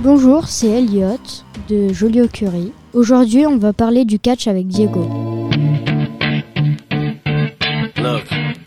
Bonjour, c'est Elliot de Joliot-Curie. Aujourd'hui, on va parler du catch avec Diego. Look,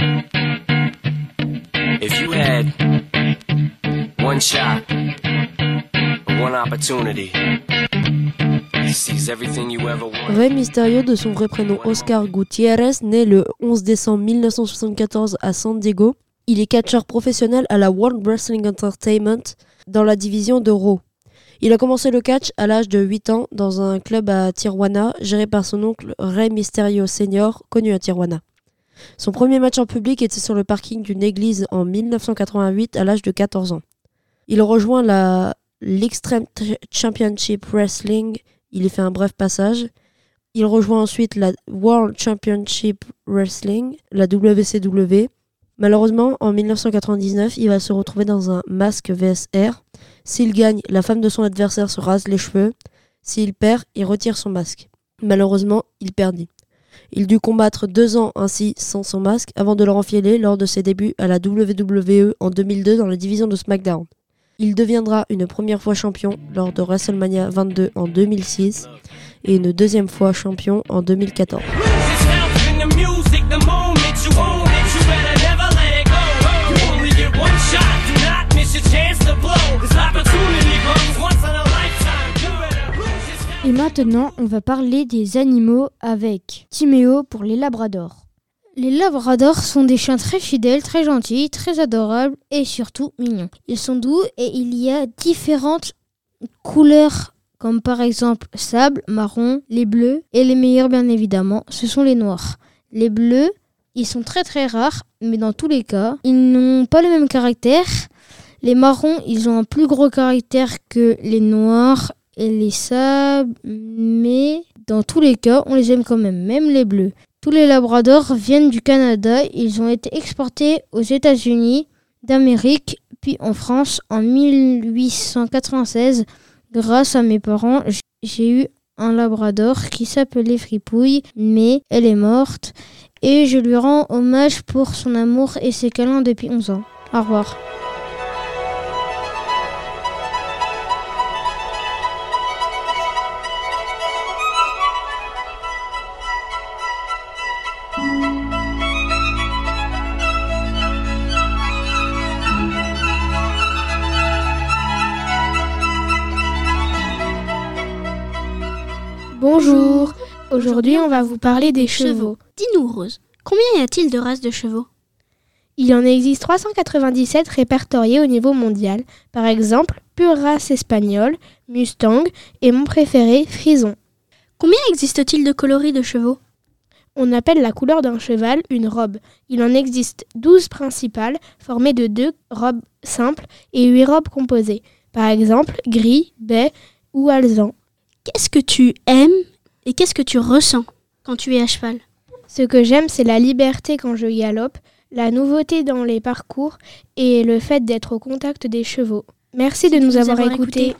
if you had one shot, one opportunity, to seize everything you ever wanted. Rey Mysterio, de son vrai prénom Oscar Gutiérrez, né le 11 décembre 1974 à San Diego. Il est catcheur professionnel à la World Wrestling Entertainment dans la division de Raw. Il a commencé le catch à l'âge de 8 ans dans un club à Tijuana, géré par son oncle Rey Mysterio Sr., connu à Tijuana. Son premier match en public était sur le parking d'une église en 1988 à l'âge de 14 ans. Il rejoint l'Extreme Championship Wrestling, il y fait un bref passage. Il rejoint ensuite la World Championship Wrestling, la WCW. Malheureusement, en 1999, il va se retrouver dans un masque VSR. S'il gagne, la femme de son adversaire se rase les cheveux. S'il perd, il retire son masque. Malheureusement, il perdit. Il dut combattre 2 ans ainsi sans son masque avant de le renfiler lors de ses débuts à la WWE en 2002 dans la division de SmackDown. Il deviendra une première fois champion lors de WrestleMania 22 en 2006 et une deuxième fois champion en 2014. Et maintenant, on va parler des animaux avec Timéo pour les labradors. Les labradors sont des chiens très fidèles, très gentils, très adorables et surtout mignons. Ils sont doux et il y a différentes couleurs comme par exemple sable, marron, les bleus et les meilleurs bien évidemment, ce sont les noirs. Les bleus, ils sont très très rares, mais dans tous les cas, ils n'ont pas le même caractère. Les marrons, ils ont un plus gros caractère que les noirs et les sables, mais dans tous les cas, on les aime quand même les bleus. Tous les labradors viennent du Canada, ils ont été exportés aux États-Unis d'Amérique, puis en France en 1896. Grâce à mes parents, j'ai eu un labrador qui s'appelait Fripouille, mais elle est morte et je lui rends hommage pour son amour et ses câlins depuis 11 ans. Au revoir. Bonjour, aujourd'hui on va vous parler des chevaux. Dis-nous Rose, combien y a-t-il de races de chevaux ? Il en existe 397 répertoriés au niveau mondial. Par exemple, pure race espagnole, Mustang et mon préféré, Frison. Combien existe-t-il de coloris de chevaux ? On appelle la couleur d'un cheval une robe. Il en existe 12 principales, formées de 2 robes simples et 8 robes composées. Par exemple, gris, bai ou alezan. Qu'est-ce que tu aimes et qu'est-ce que tu ressens quand tu es à cheval ? Ce que j'aime, c'est la liberté quand je galope, la nouveauté dans les parcours et le fait d'être au contact des chevaux. Merci de nous avoir écoutés.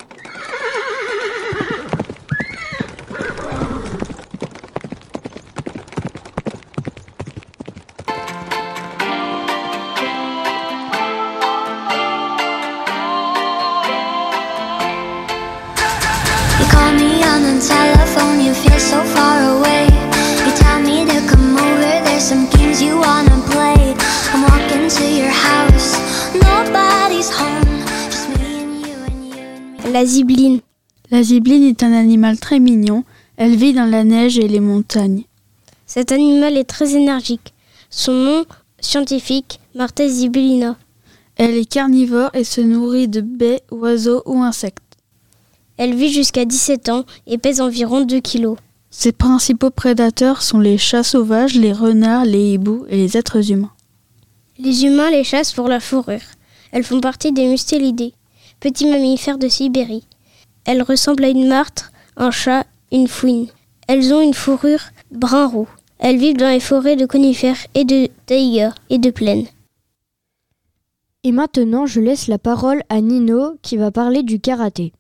Telephone, you feel so far away. You tell me to come over, there's some games you wanna play. I'm walking to your house, nobody's home, just me and you and you and me. La zibeline. La zibeline est un animal très mignon. Elle vit dans la neige et les montagnes. Cet animal est très énergique. Son nom scientifique, Martes zibelina. Elle est carnivore et se nourrit de baies, oiseaux ou insectes. Elle vit jusqu'à 17 ans et pèse environ 2 kilos. Ses principaux prédateurs sont les chats sauvages, les renards, les hiboux et les êtres humains. Les humains les chassent pour la fourrure. Elles font partie des mustélidés, petits mammifères de Sibérie. Elles ressemblent à une martre, un chat, une fouine. Elles ont une fourrure brun-roux. Elles vivent dans les forêts de conifères et de taïgas et de plaines. Et maintenant, je laisse la parole à Nino qui va parler du karaté.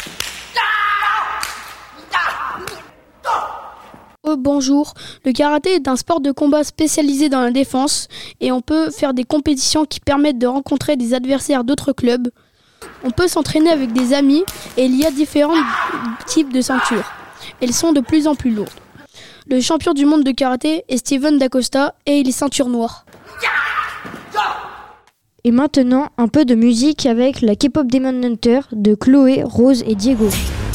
Bonjour, le karaté est un sport de combat spécialisé dans la défense et on peut faire des compétitions qui permettent de rencontrer des adversaires d'autres clubs. On peut s'entraîner avec des amis et il y a différents types de ceintures. Elles sont de plus en plus lourdes. Le champion du monde de karaté est Steven D'Acosta et il est ceinture noire. Et maintenant, un peu de musique avec la K-pop Demon Hunter de Chloé, Rose et Diego.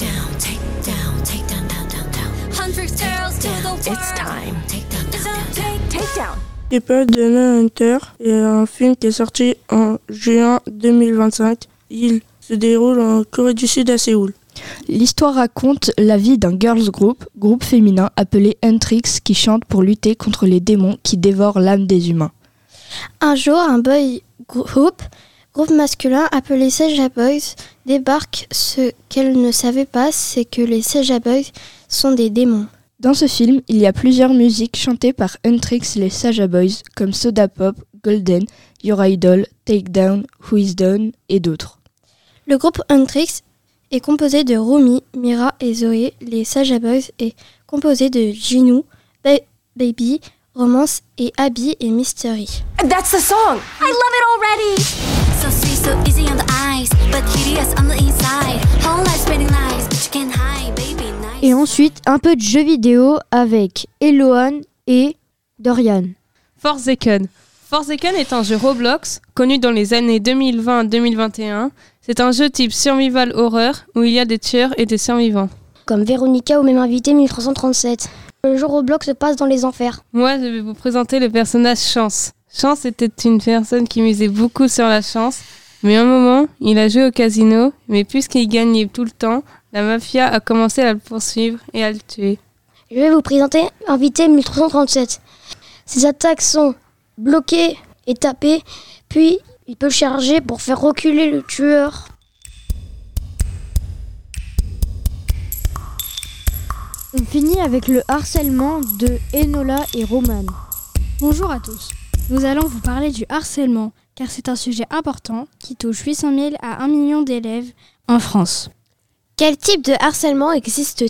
K-pop Demon Hunter est un film qui est sorti en juin 2025. Il se déroule en Corée du Sud à Séoul. L'histoire raconte la vie d'un girls groupe féminin appelé Huntrix qui chante pour lutter contre les démons qui dévorent l'âme des humains. Un jour, un boy groupe masculin appelé Seja Boys débarque. Ce qu'elle ne savait pas, c'est que les Seja Boys sont des démons. Dans ce film, il y a plusieurs musiques chantées par Huntrix et les Saja Boys comme Soda Pop, Golden, Your Idol, Takedown, Who Is Down et d'autres. Le groupe Huntrix est composé de Rumi, Mira et Zoé. Les Saja Boys est composé de Jinu, Baby, Romance et Abby et Mystery. That's the song! I love it already! So sweet, so easy on the eyes, but hideous on the inside. Whole life spreading lies, but you can't hide, baby, nice. Et ensuite, un peu de jeux vidéo avec Eloane et Dorian. Forsaken. Forsaken est un jeu Roblox, connu dans les années 2020-2021. C'est un jeu type survival horreur, où il y a des tueurs et des survivants. Comme Véronica ou même invité 1337. Le jeu Roblox se passe dans les enfers. Moi, je vais vous présenter le personnage Chance. Chance était une personne qui misait beaucoup sur la chance, mais à un moment, il a joué au casino, mais puisqu'il gagnait tout le temps, la mafia a commencé à le poursuivre et à le tuer. Je vais vous présenter invité 1337. Ses attaques sont bloquer et taper, puis il peut charger pour faire reculer le tueur. On finit avec le harcèlement de Enola et Roman. Bonjour à tous. Nous allons vous parler du harcèlement, car c'est un sujet important qui touche 800 000 à 1 million d'élèves en France. Quel type de harcèlement existe-t-il ?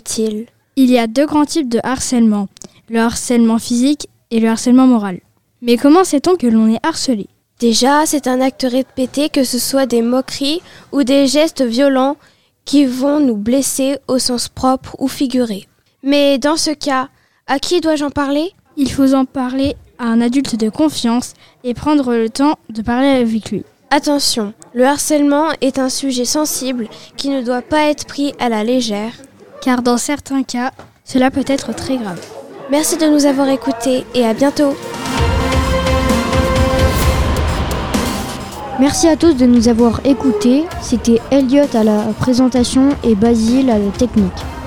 Il y a 2 grands types de harcèlement, le harcèlement physique et le harcèlement moral. Mais comment sait-on que l'on est harcelé ? Déjà, c'est un acte répété, que ce soit des moqueries ou des gestes violents qui vont nous blesser au sens propre ou figuré. Mais dans ce cas, à qui dois-je en parler ? Il faut en parler à un adulte de confiance et prendre le temps de parler avec lui. Attention, le harcèlement est un sujet sensible qui ne doit pas être pris à la légère. Car dans certains cas, cela peut être très grave. Merci de nous avoir écoutés et à bientôt. Merci à tous de nous avoir écoutés. C'était Elliot à la présentation et Basile à la technique.